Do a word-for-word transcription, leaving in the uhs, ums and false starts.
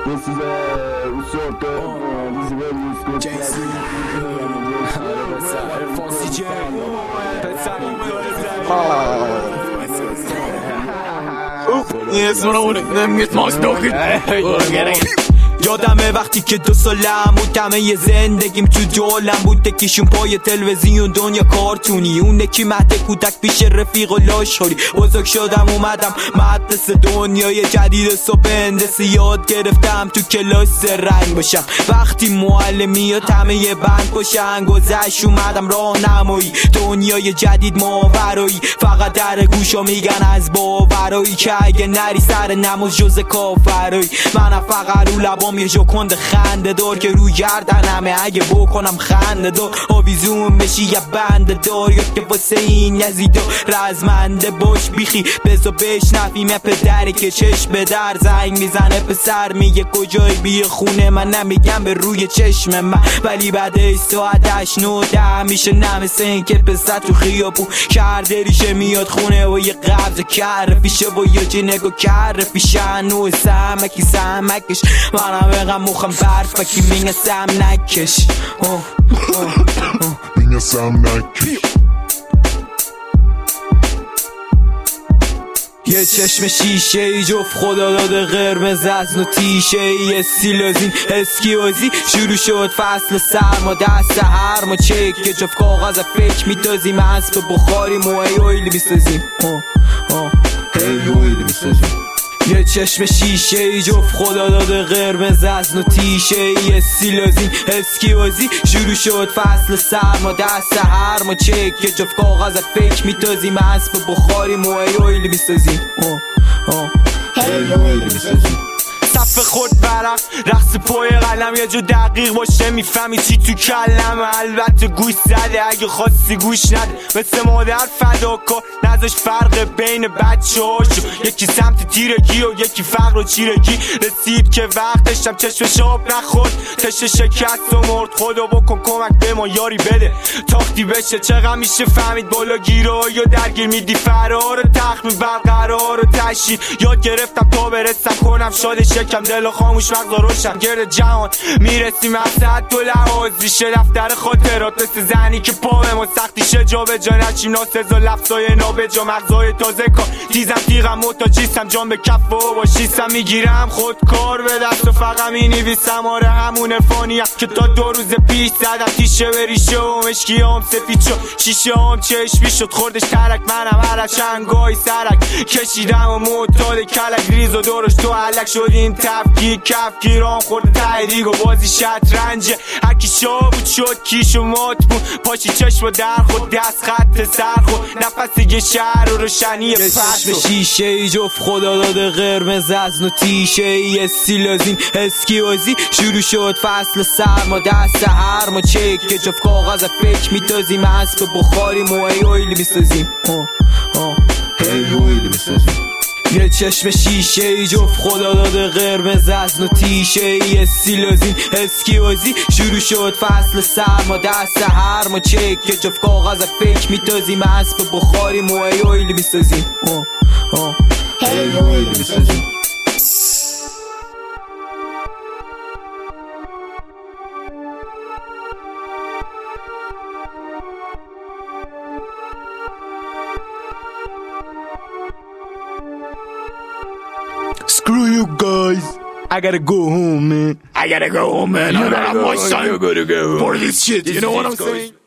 This is uh, what's up, uh, this is Radio School. Jason. Fonzie J. Oop, yes, when I want it, them get my stalking. یادمه وقتی که دو سالم بود همه یه زندگیم تو جولم بود یکیشون پای تلویزیون دنیا کارتونی اون یکی مهد کودک پیش رفیق و لاشخوری بزرگ شدم اومدم مدرسه دنیای جدید صبح هندسی یاد گرفتم تو کلاس رنگ باشم وقتی معلمیات همه یه بند باشن گذشت اومدم راهنمایی دنیای جدید ماورایی فقط در گوشا میگن از باورایی که اگه نری سر نماز جز کافرایی منم فقط رو لبام یه جوکند خنده دار که رو گردنمه اگه بکنم خنده دار آویزون بشی یه بنده دار یا که واسه این یزیدا رزمنده باش بیخی بزا بشنفیم یه پدری که چشم به در زنگ میزنه پسر میگه کجایی بیه خونه من نمیگم به روی چشم من ولی بعد ساعت هشت نوده میشه نمیسه این که پسر تو خیابون کرده ریشه میاد خونه و یه قبض کر فیشه و یه جنگو کر فیشه نوع سمکی سمکش منم بقم مخم برف بکی مینگه سم نکش مینگه سم نکش یه چشم شیشه ای جفت خدا داده قرمز از نو تیشه ای استیلازین اسکیوزی شروع شد فصل سرما دست هرما چک که جفت کاغذ فکر میتازیم اسب بخاری موهای اویلی بیسازیم هی اویلی بیسازیم یه چشم شیشه ای جفت خدا داده قرمز از نو تیشه ای استیلازین اسکیوزی شروع شد فصل سرما دست هرما چک که جفت کاغذ فکر میتازیم اسب بخاری موهای اویلی بیسازیم هی اویلی بیسازیم صف خود برم رقص پای قلم یه جو دقیق باشه میفهمی چی تو کلم البته گوش زده اگه خواستی گوش نده مثل مادر فداکار نذاش فرق بین بچه هاشو یکی سمت تیرگی و یکی فقر و چیرگی رسید که وقتشم چشمش آب نخورد تش شکست و مرد خدا بکن کمک به ما یاری بده تاختی بشه چقدر میشه فهمید بالا گیرا یا درگیر میدی فرار تخمی برقرار و تشید یاد گرفتم تا برسم کنم شادش کم دل و خاموش مغزا روشن گرد جهان میرسیم اصد تو لحاظ ریشه دفتر خاطرات مثل زنی که پا به ما سختیشه جا به جا نچیم ناسزا لفظای نابجا مغزای تازه کار تیزم تیغم متاجیستم جان به کف و باشیستم میگیرم خودکار به دست و فقط مینویسم آره همون فانیم که تا دو روز پیش زدم تیشه به ریشه و مشکی هم سفید شد شیشه هم چشمی شد خوردش ترک منم هر چنگای سرک کشیدم و معتاد کلک ریز و دورش تو علک شدیم تفکیک کفگیران خورده تحریک و بازی شطرنجه هرکی شاه بود شد کیش و مات بود پاشی چشم و در خود دست خط سر خود نفس یه شهر و روشنی پس شیشه ای جفت خدا داده قرمز از نو تیشه ای استیلازین اسکیوزی شروع شد فصل سرما دست هرما چک که جفت کاغذ فکر میتازیم اسب بخاری موهای اویلی بیسازیم هی اویلی بیسازیم یه چشم شیشه ای جفت خدا داده قرمز از نو تیشه ای استیلازین اسکیوزی شروع شد فصل سرما دست هرما چک که جفت کاغذ فکر میتازیم اسب بخاری موهای اویلی بیسازیم هی اویلی بیسازیم Screw you guys. I gotta go home, man. I gotta go home, man. I don't have much time I gotta go for this shit. You know what I'm saying?